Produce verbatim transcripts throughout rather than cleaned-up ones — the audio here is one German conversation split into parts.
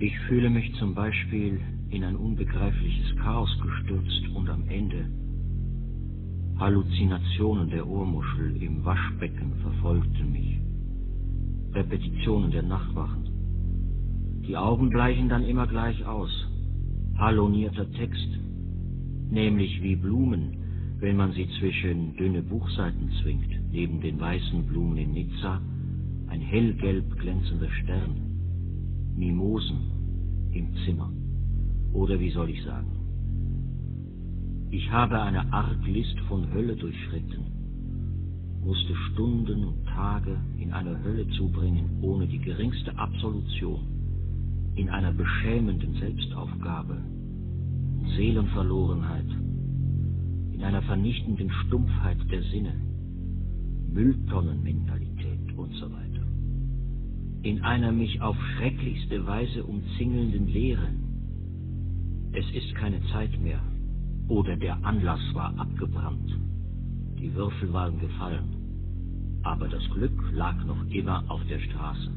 Ich fühle mich zum Beispiel in ein unbegreifliches Chaos gestürzt und am Ende Halluzinationen der Ohrmuschel im Waschbecken verfolgten mich. Repetitionen der Nachtwachen. Die Augen bleichen dann immer gleich aus. Hallonierter Text, nämlich wie Blumen, wenn man sie zwischen dünne Buchseiten zwingt, neben den weißen Blumen in Nizza, ein hellgelb glänzender Stern, Mimosen im Zimmer. Oder wie soll ich sagen? Ich habe eine Arglist von Hölle durchschritten, musste Stunden und Tage in einer Hölle zubringen, ohne die geringste Absolution, in einer beschämenden Selbstaufgabe, Seelenverlorenheit, in einer vernichtenden Stumpfheit der Sinne, Mülltonnenmentalität und so weiter. In einer mich auf schrecklichste Weise umzingelnden Leere. Es ist keine Zeit mehr, oder der Anlass war abgebrannt. Die Würfel waren gefallen, aber das Glück lag noch immer auf der Straße.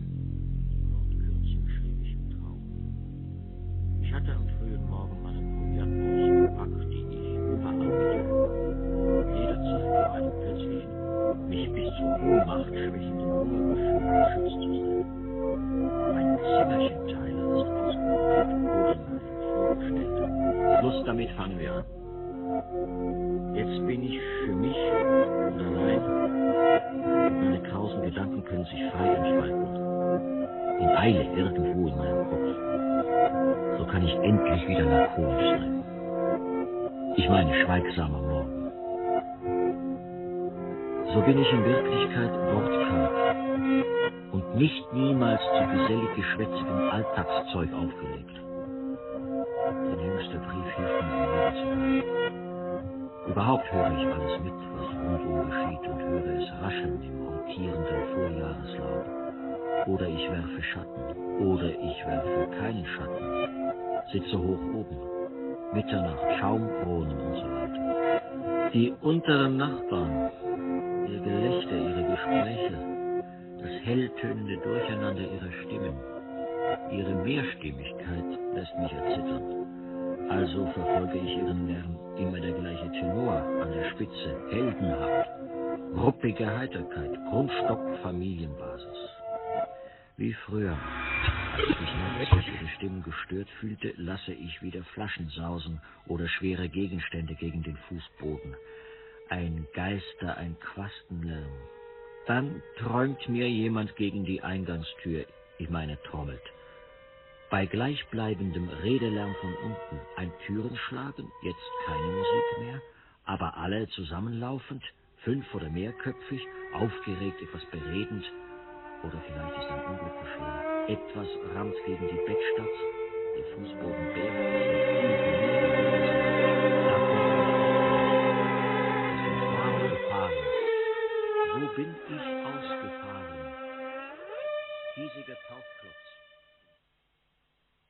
Ich hatte am frühen Morgen meine Proviantbus gepackt, die ich überall mitnahm. Jederzeit vor einem plötzlichen, mich bis zur Ohnmacht schwächenden Hungergefühl geschützt zu sein. Mein Zimmerchenteiler ist ausgerufen oder nein vorgestellt. Schluss damit, fangen wir an. Jetzt bin ich für mich und allein. Meine krausen Gedanken können sich frei entfalten. In Eile irgendwo in meinem Kopf. So kann ich endlich wieder lakonisch sein. Ich meine schweigsamer Morgen. So bin ich in Wirklichkeit wortkarg und nicht niemals zu gesellig geschwätzigem Alltagszeug aufgelegt. Der jüngste Brief hilft mir, am Leben zu bleiben. Überhaupt höre ich alles mit, was rundum geschieht, und höre es rascheln im rotierenden Vorjahreslaub. Oder ich werfe Schatten, oder ich werfe keinen Schatten, sitze hoch oben, Mitternacht, Schaumkronen und so weiter. Die unteren Nachbarn, ihr Gelächter, ihre Gespräche, das helltönende Durcheinander ihrer Stimmen, ihre Mehrstimmigkeit lässt mich erzittern. Also verfolge ich ihren Lärm, immer der gleiche Tenor an der Spitze, heldenhaft, ruppige Heiterkeit, Grundstock, Familienbasis. Wie früher, als ich mich nachts durch ihre Stimmen gestört fühlte, lasse ich wieder Flaschen sausen oder schwere Gegenstände gegen den Fußboden. Ein Geister, ein Quastenlärm. Dann träumt mir jemand gegen die Eingangstür, ich meine trommelt. Bei gleichbleibendem Redelärm von unten ein Türenschlagen, jetzt keine Musik mehr, aber alle zusammenlaufend, fünf- oder mehrköpfig, aufgeregt, etwas beredend, oder vielleicht ist ein Unglück geschehen. Etwas rammt gegen die Bettstatt, der Fußboden bebt, Wo bin ich